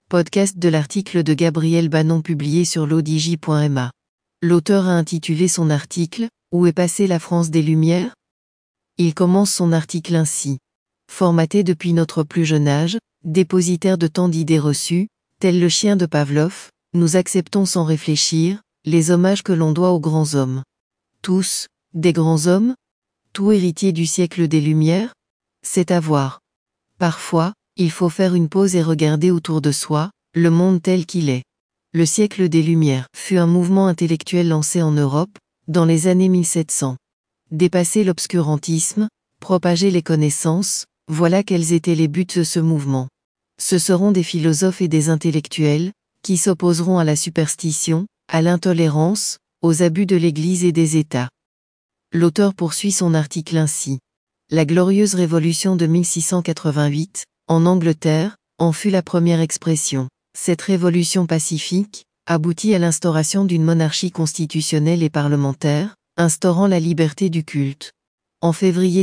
Podcast de l'article de Gabriel Bannon publié sur l'odj.ma. L'auteur a intitulé son article « Où est passée la France des Lumières ?» Il commence son article ainsi. Formaté depuis notre plus jeune âge, dépositaire de tant d'idées reçues, tel le chien de Pavlov, nous acceptons sans réfléchir les hommages que l'on doit aux grands hommes. Tous, des grands hommes? Tout héritier du siècle des Lumières? C'est à voir. Parfois, il faut faire une pause et regarder autour de soi, le monde tel qu'il est. Le siècle des Lumières fut un mouvement intellectuel lancé en Europe, dans les années 1700. Dépasser l'obscurantisme, propager les connaissances, voilà quels étaient les buts de ce mouvement. Ce seront des philosophes et des intellectuels, qui s'opposeront à la superstition, à l'intolérance, aux abus de l'Église et des États. L'auteur poursuit son article ainsi. La glorieuse révolution de 1688, en Angleterre, en fut la première expression. Cette révolution pacifique aboutit à l'instauration d'une monarchie constitutionnelle et parlementaire, instaurant la liberté du culte. En février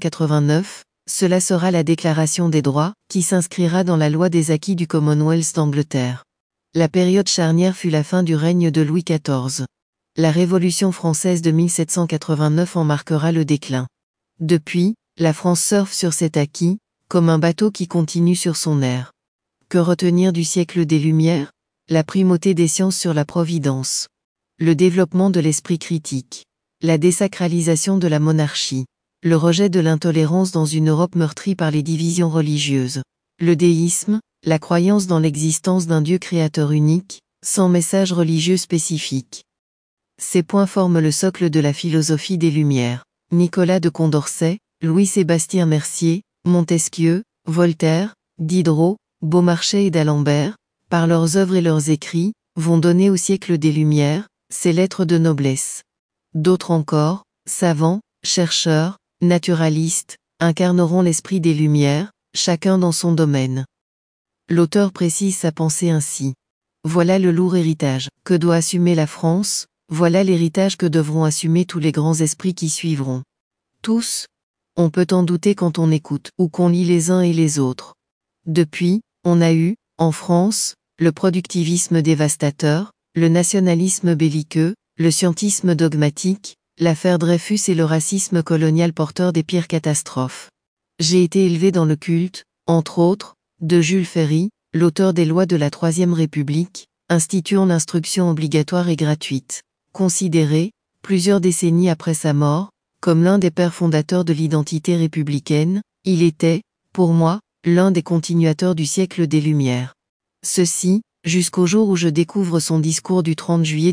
1689, cela sera la Déclaration des droits, qui s'inscrira dans la loi des acquis du Commonwealth d'Angleterre. La période charnière fut la fin du règne de Louis XIV. La Révolution française de 1789 en marquera le déclin. Depuis, la France surfe sur cet acquis, comme un bateau qui continue sur son ère. Que retenir du siècle des Lumières? La primauté des sciences sur la providence. Le développement de l'esprit critique. La désacralisation de la monarchie. Le rejet de l'intolérance dans une Europe meurtrie par les divisions religieuses. Le déisme, la croyance dans l'existence d'un Dieu créateur unique, sans message religieux spécifique. Ces points forment le socle de la philosophie des Lumières. Nicolas de Condorcet, Louis-Sébastien Mercier, Montesquieu, Voltaire, Diderot, Beaumarchais et d'Alembert, par leurs œuvres et leurs écrits, vont donner au siècle des Lumières ses lettres de noblesse. D'autres encore, savants, chercheurs, naturalistes, incarneront l'esprit des Lumières, chacun dans son domaine. L'auteur précise sa pensée ainsi. Voilà le lourd héritage que doit assumer la France, voilà l'héritage que devront assumer tous les grands esprits qui suivront. Tous? On peut en douter quand on écoute ou qu'on lit les uns et les autres. Depuis, on a eu, en France, le productivisme dévastateur, le nationalisme belliqueux, le scientisme dogmatique, l'affaire Dreyfus et le racisme colonial porteur des pires catastrophes. J'ai été élevé dans le culte, entre autres, de Jules Ferry, l'auteur des lois de la Troisième République, instituant l'instruction obligatoire et gratuite. Considéré, plusieurs décennies après sa mort, comme l'un des pères fondateurs de l'identité républicaine, il était, pour moi, l'un des continuateurs du siècle des Lumières. Ceci, jusqu'au jour où je découvre son discours du 30 juillet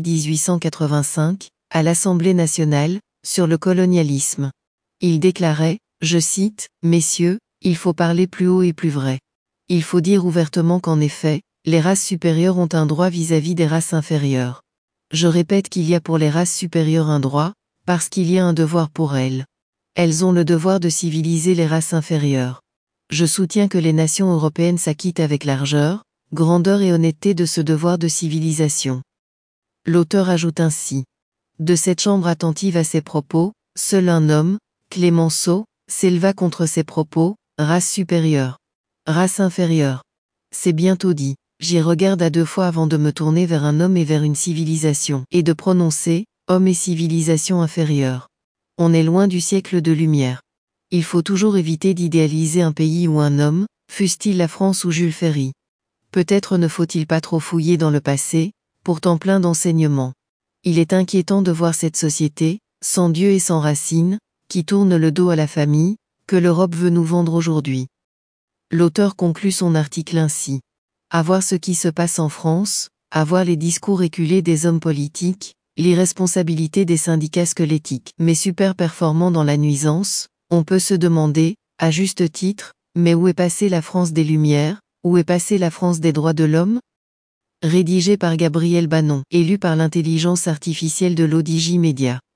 1885, à l'Assemblée nationale, sur le colonialisme. Il déclarait, je cite, « Messieurs, il faut parler plus haut et plus vrai. Il faut dire ouvertement qu'en effet, les races supérieures ont un droit vis-à-vis des races inférieures. Je répète qu'il y a pour les races supérieures un droit, parce qu'il y a un devoir pour elles. Elles ont le devoir de civiliser les races inférieures. Je soutiens que les nations européennes s'acquittent avec largeur, grandeur et honnêteté de ce devoir de civilisation. » L'auteur ajoute ainsi. De cette chambre attentive à ses propos, seul un homme, Clémenceau, s'éleva contre ces propos, race supérieure. Race inférieure. C'est bientôt dit. J'y regarde à deux fois avant de me tourner vers un homme et vers une civilisation, et de prononcer « homme et civilisation inférieure ». On est loin du siècle de Lumière. Il faut toujours éviter d'idéaliser un pays ou un homme, fût-il la France ou Jules Ferry. Peut-être ne faut-il pas trop fouiller dans le passé, pourtant plein d'enseignements. Il est inquiétant de voir cette société, sans Dieu et sans racines, qui tourne le dos à la famille, que l'Europe veut nous vendre aujourd'hui. L'auteur conclut son article ainsi. À voir ce qui se passe en France, à voir les discours éculés des hommes politiques, l'irresponsabilité des syndicats squelettiques mais super performants dans la nuisance, on peut se demander, à juste titre, mais où est passée la France des Lumières, où est passée la France des droits de l'homme? Rédigé par Gabriel Bannon et lu par l'intelligence artificielle de l'odj Media.